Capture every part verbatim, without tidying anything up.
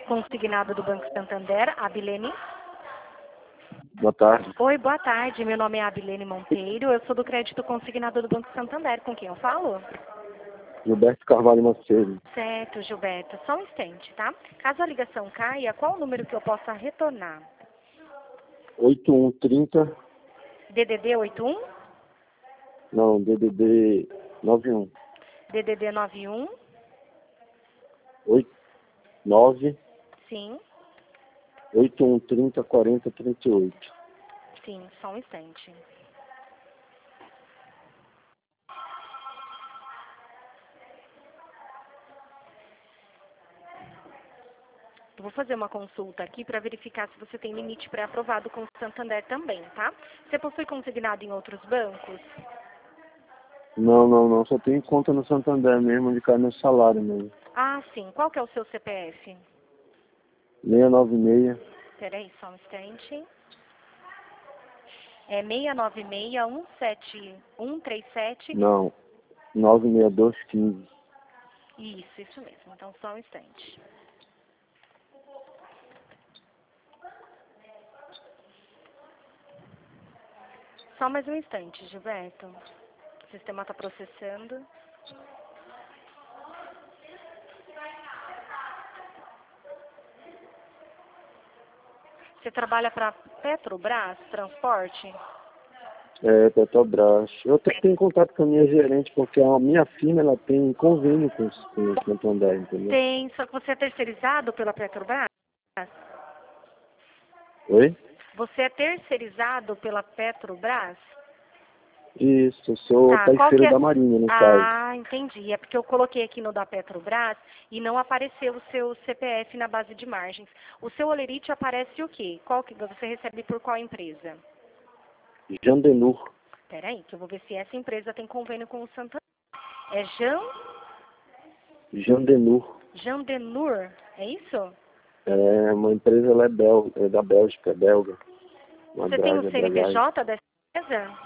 Consignado do Banco Santander, Abilene. Boa tarde. Oi, boa tarde. Meu nome é Abilene Monteiro. Eu sou do crédito consignado do Banco Santander. Com quem eu falo? Gilberto Carvalho Macedo. Certo, Gilberto. Só um instante, tá? Caso a ligação caia, qual o número que eu possa retornar? oito um trinta. D D D oito um? Não, D D D nove um. D D D nove um? oito nove. Sim, oito um trinta quarenta trinta e oito. sim, só um instante. Eu vou fazer uma consulta aqui para verificar se você tem limite pré-aprovado com o Santander também, tá? Você possui consignado em outros bancos? Não, não, não. Só tenho conta no Santander mesmo, onde cai meu salário mesmo. Ah, sim. Qual que é o seu C P F? seiscentos e noventa e seis. Peraí, só um instante. É seis nove seis um sete um três sete. Não, nove seis dois um cinco. Isso, isso mesmo. Então, só um instante. Só mais um instante, Gilberto. O sistema está processando. Você trabalha para Petrobras Transporte? É, Petrobras. Eu até tenho contato com a minha gerente, porque a minha firma ela tem convênio com, os- com o Santander, entendeu? Tem, só que você é terceirizado pela Petrobras? Oi? Você é terceirizado pela Petrobras? Isso, eu sou Tá, qual que parceiro é? da Marinha, no caso. Ah, entendi. É porque eu coloquei aqui no da Petrobras e não apareceu o seu C P F na base de margens. O seu olerite aparece o quê? Qual que você recebe por qual empresa? Jandenur. Peraí, que eu vou ver se essa empresa tem convênio com o Santander. É Jan, Jandenur. Jandenur, é isso? É uma empresa, ela é, bel, é da Bélgica, é belga. Uma Você tem o draga, C N P dragagem. J dessa empresa?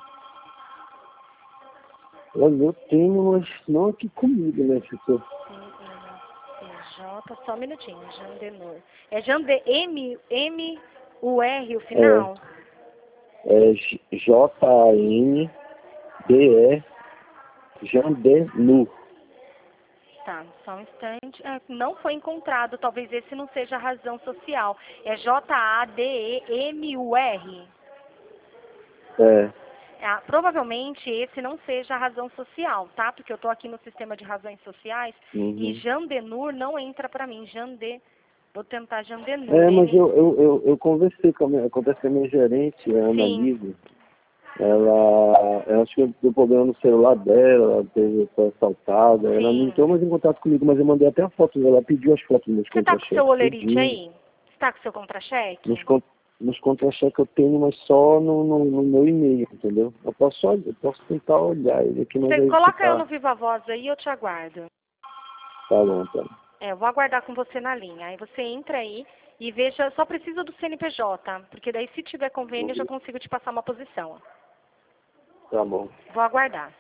Olha, eu tenho, mas não aqui comigo, né, Chico? C N P J, só um minutinho, Jandenur. É Jande, M, M, U R o final? É J A N D E Jandenur. Tá, só um instante. É, não foi encontrado, talvez esse não seja a razão social. É J A D E M U R. É. É, provavelmente esse não seja a razão social, tá? Porque eu tô aqui no sistema de razões sociais e Uhum. Jandenur não entra pra mim. Jande, vou tentar Jandenur. É, mas N. eu, eu, eu, eu conversei com a minha, acontece que a minha gerente, a Ana Sim, Lívia, ela, eu acho que deu problema no celular dela, ela teve, foi assaltada, ela não sim. entrou mais em contato comigo, mas eu mandei até a foto dela, ela pediu as fotos dos meus Você tá com o seu contra-cheques, olerite tudinho. aí? Você tá com o seu contra-cheque? Nos, con- nos contra-cheques eu tenho, mas só no, no, no meu e-mail, entendeu? Eu posso, só, eu posso tentar olhar ele aqui, mas Você aí coloca eu ficar. no Viva Voz aí, eu te aguardo. Tá bom, tá. É, eu vou aguardar com você na linha. Aí você entra aí e veja, só precisa do C N P J, porque daí se tiver convênio eu já consigo te passar uma posição. Tá bom. Vou aguardar.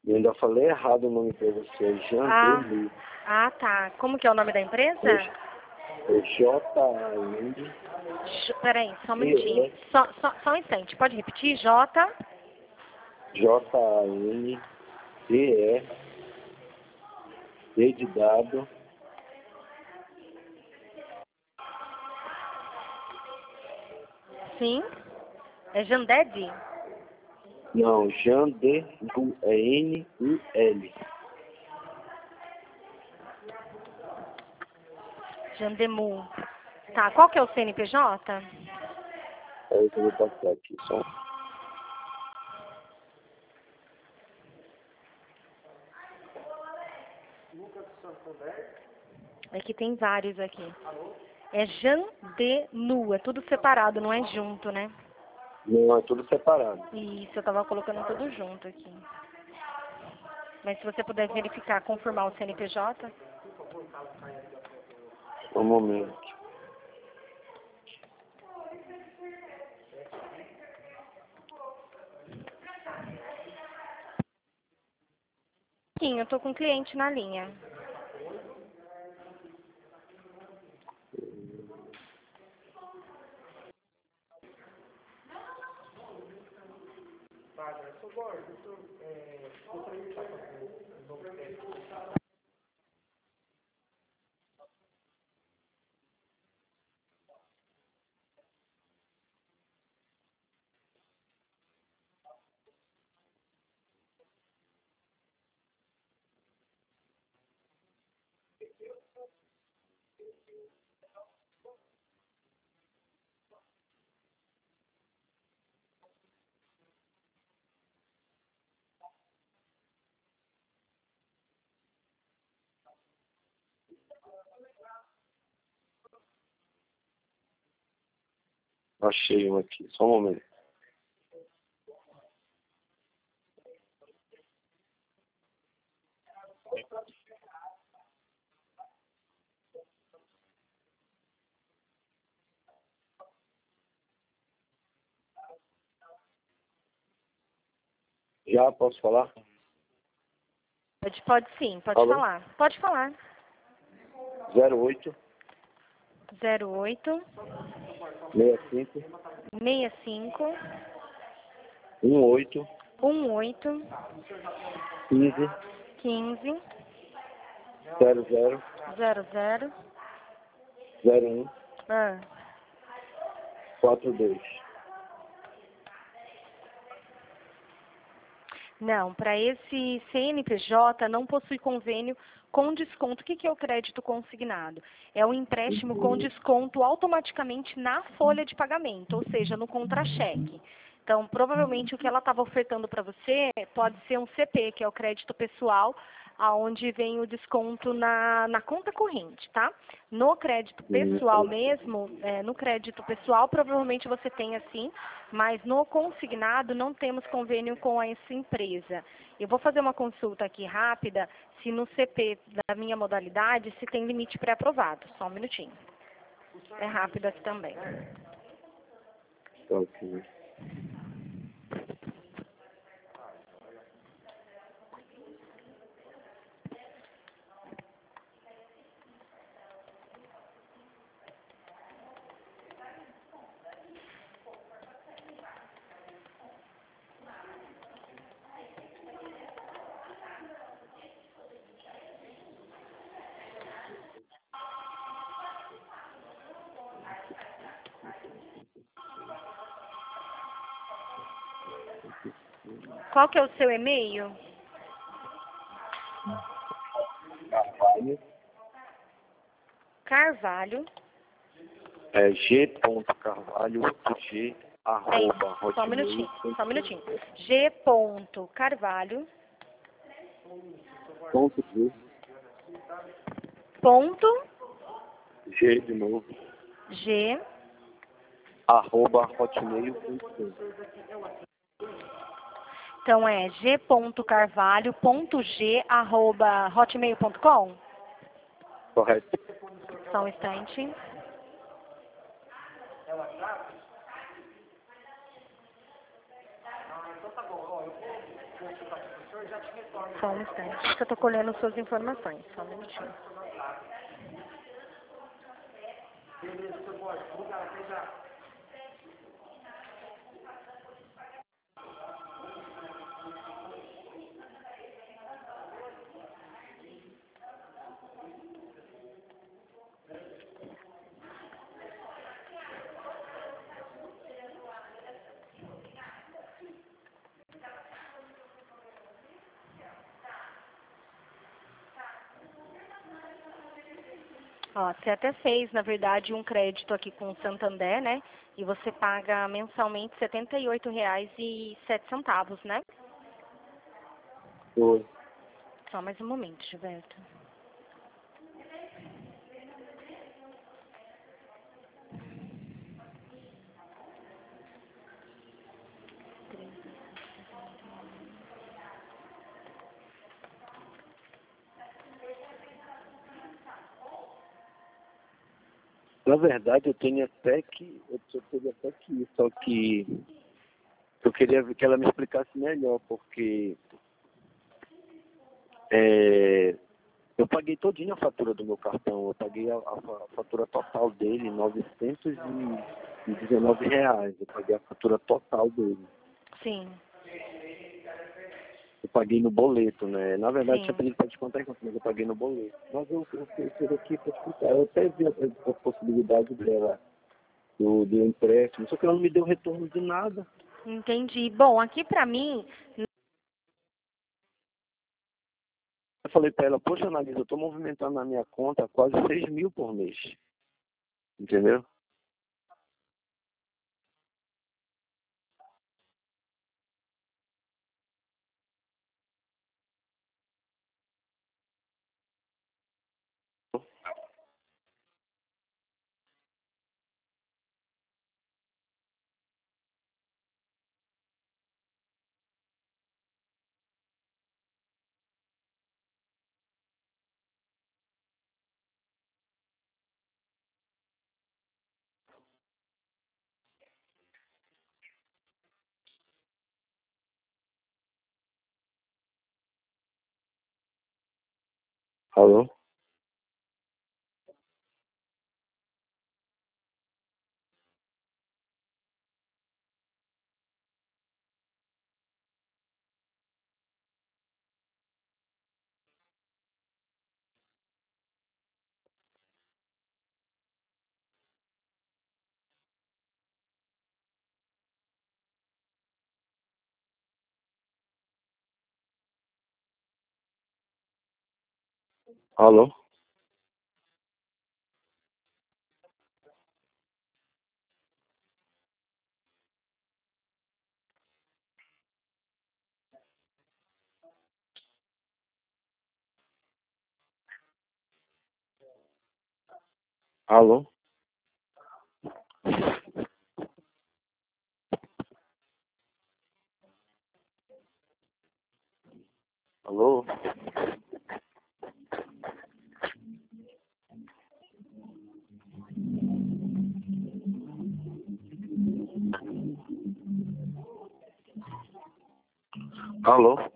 Eu ainda falei errado o nome para você, é Jean Ah, Delu. ah, tá. Como que é o nome da empresa? É J A N J- Peraí, só um D minutinho. E Só, só, só um instante. Pode repetir? J. J A N D E D de dado Sim. É Janded? não, Jean Delu, é N U L. Jandemu. Tá, qual que é o C N P J? É o que eu vou passar aqui, só. É que tem vários aqui. É Jandenu, é tudo separado, não é junto, né? Não, é tudo separado. Isso, eu tava colocando tudo junto aqui. Mas se você puder verificar, confirmar o C N P J. Um momento. Sim, eu tô com um cliente na linha. Achei um aqui, só um momento. Já posso falar? Pode, pode sim, pode Alô? falar. Pode falar. zero oito zero oito seis cinco seis cinco um oito um oito quinze quinze zero zero zero zero zero um ah. quatro dois. Não, para esse C N P J não possui convênio com desconto. O que que é o crédito consignado? É um empréstimo com desconto automaticamente na folha de pagamento, ou seja, no contra-cheque. Então, provavelmente o que ela estava ofertando para você pode ser um C P, que é o crédito pessoal, aonde vem o desconto na, na conta corrente, tá? No crédito pessoal mesmo, é, no crédito pessoal provavelmente você tem assim, mas no consignado não temos convênio com essa empresa. Eu vou fazer uma consulta aqui rápida, se no C P da minha modalidade, se tem limite pré-aprovado. Só um minutinho. É rápido aqui também. Tá ok. Qual que é o seu e-mail? Carvalho Carvalho. é g.carvalho g É arroba isso. Só um hotmail minutinho. Só um minutinho. G. Carvalho. ponto g Ponto. g de novo G. arroba hotmail ponto com. Então é g.carvalho.g arroba hotmail ponto com. Correto. Só um instante. Só um instante, que eu tô colhendo suas informações. Só um minutinho. Ó, você até fez, na verdade, um crédito aqui com o Santander, né? E você paga mensalmente setenta e oito reais e sete centavos, né? Foi. Só mais um momento, Gilberto. Na verdade, eu tenho até que, eu eu teria até que ir, só que eu queria que ela me explicasse melhor, porque é, eu paguei todinha a fatura do meu cartão, eu paguei a, a fatura total dele, novecentos e dezenove reais, eu paguei a fatura total dele. Sim, Eu paguei no boleto, né? Na verdade, tinha sim. pedido para descontar em conta, mas eu paguei no boleto. Mas eu, eu, eu queria aqui para explicar, eu até vi a, a possibilidade dela, do, do empréstimo, só que ela não me deu retorno de nada. Entendi. Bom, aqui pra mim, Eu falei para ela, poxa, Analisa, eu estou movimentando na minha conta quase seis mil por mês. Entendeu? Alô? Alô? Alô? Alô? Alô?